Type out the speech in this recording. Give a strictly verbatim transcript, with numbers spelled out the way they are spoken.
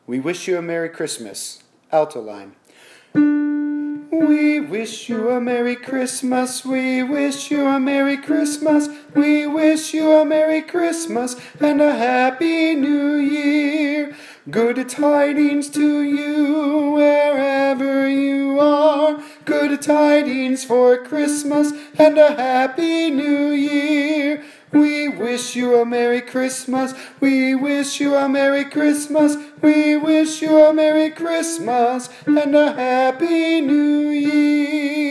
We wish you a Merry Christmas. Alto line. We wish you a Merry Christmas, we wish you a Merry Christmas, we wish you a Merry Christmas and a Happy New Year. Good tidings to you wherever you are, good tidings for Christmas and a Happy New Year. We wish you a Merry Christmas, we wish you a Merry Christmas, we wish you a Merry Christmas and a Happy New Year.